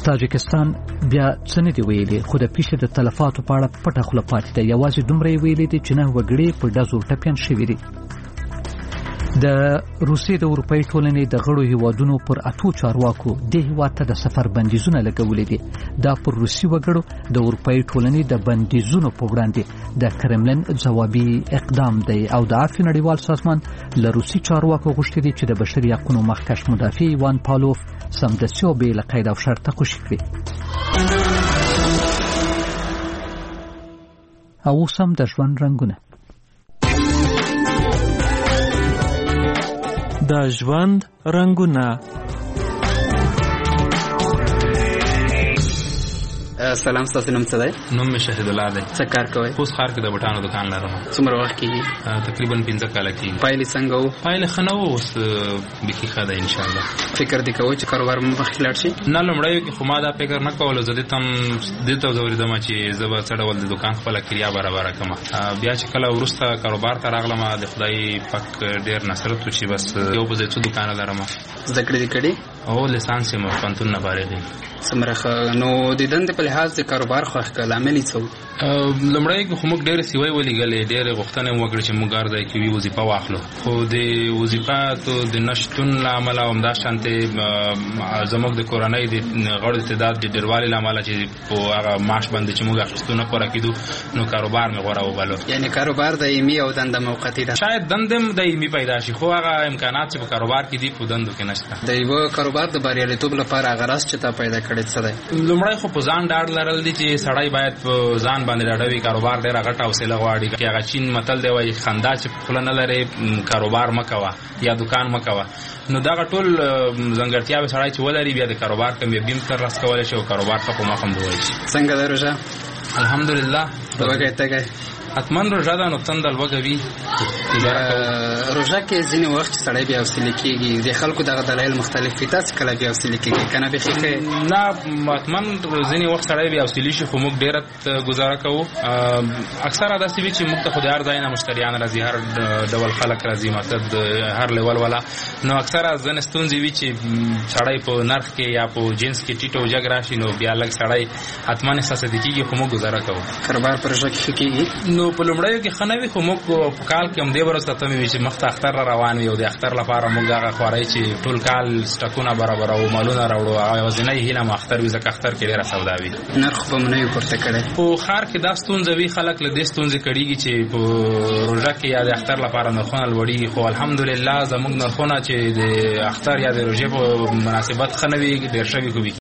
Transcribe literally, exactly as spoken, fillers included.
تاجکستان بیا څه نه دی ویلي، خو د پیښې د تلفاتو په اړه پټه خوله پاتې ده. یوازې دومره یې ویلي دي چې نه وګړي په ډزو ټپیان شوي دي. د روسیې د اروپایي ټولنې د غړو هیوادونو پر اتو چارواکو د هیواد ته د سفر بندیزونه لګولي دي. دا پر روسي وګړو د اروپایي ټولنې د بندیزونو په وړاندې د کرملن ځوابي اقدام دی او د عفو نړیوال سازمان له روسي چارواکو غوښتي دي چې د بشري حقوقو مخکښ مدافع ایوان پاولوف سمدستي او بې له قید او شرطه خوشي کړي. او اوس هم د ژوند رنګونه د ژوند رنګونه. سلام، ستاسو نوم څه دی؟ نوم مې شهید الله دی. څه کار کوئ؟ اوس ښار کې د بوټانو دکان لرم. څومره وخت کېږي؟ تقریبا پنځه کاله کېږي. پایلې څنګه وو؟ پایلې ښه نه وو، اوس بیخي ښه ده انشاءالله. فکر دې کوئ چې کاروبار مو مخکې لاړ شي؟ نه، لومړی کې خو ما دا فکر نه کولو. زه دې ته هم دې ته ځورېدم چې زه به څه ډول د دکان خپله کریا برابره کړم. بیا چې کله وروسته کاروبار ته راغلم، د خدای پاک ډېر نصرت و چې بس یو په ځای څو دوکانه لرم. زده کړې دې کړې؟ او لیسانس یې مو پوهنتون نه فارغ یم. څومره ښه. نو د دندې په لحاظ د کاروبار خوښ کړه لامل یې څه و؟ لومړی کې خو موږ ډېرې سیوۍ ولېږلې، ډېرې غوښتنې مو وکړې چې موږ هر ځای کې وي وظیفه واخلو، خو د وظیفاتو د نه شتون له امله او همدا شانتې زموږ د کورنۍ د غړو تعداد د ډېروالي له امله چې په هغه معاش باندې چې موږ اخیستو نه پوره کېدو، نو کاروبار مې غوره وبلو. یعنې کاروبار دایمي او دنده موقتي ده؟ شاید دنده هم دایمي پیدا شي، خو هغه امکانات چې په کاروبار کې دي په دندو کې نشته. د یوه کاروبار د بریالیتوب لپاره هغه راز چې تا پیدا کړی څه دی؟ لومړی خو په ځان ډاډ لرل دي چې سړی باید په ځان باندې ډاډه وي. کاروبار ډېره غټه حوصله غواړي. هغه چین متل دی وایي خندا چې په خوله نه لرې کاروبار مه کوه یا دکان مه کوه. نو دغه ټول ځانګړتیاوې سړی چې ولري بیا د کاروبار کامیابي هم ترلاسه کولی شي او کاروبار ته په مخ هم ووایي شي. څنګه ده روژه؟ الحمدلله. وږی تږی؟ حتما روژه ده نو تنده لوږه وي. روژه کې ځینې وخت چې سړی بې حوصلې کېږي، د خلکو دغه دلایل مختلف وي. تاسې کله بې حوصلې کېږي که نه بیخي ښه؟ نه، حتما ځینې وخت سړی بې حوصلې شي، خو موږ ډېره ګزاره کوو. اکثره داسې وي چې موږ ته خو د هر ځای نه مشتریان راځي، هر ډول خلک راځي، مقصد هر لیول والا. نو اکثره ځینې ستونزې وي چې سړی په نرخ کې یا په جنس کې ټیټ او جګ راشي، نو بیا لږ سړی حتما احساساتي کېږي، خو موږ ګزاره کوو. کاروبار په روژه کې ښه کېږي؟ نو په لومړیو کې ښه نه وي، خو موږ په کال کې همدې ورځ ته تمې وي چې مخ ته اختر را روان وي او د اختر لپاره موږ هغه خوارۍ چې ټول کال سټکونه برابروو، مالونه راوړو، هغه یوازینۍ هیله مو اختر وي، ځکه اختر کې ډېره سودا وي. نرخ به مو نه وي پورته کړی؟ په ښار کې دا ستونزه وي، خلک له دې ستونزې کړېږي چې په روژه کې یا د اختر لپاره نرخونه لوړېږي، خو الحمدلله زموږ نرخونه چې د اختر یا د روژې په مناسبت ښه نه وي، ډېر ښه وي.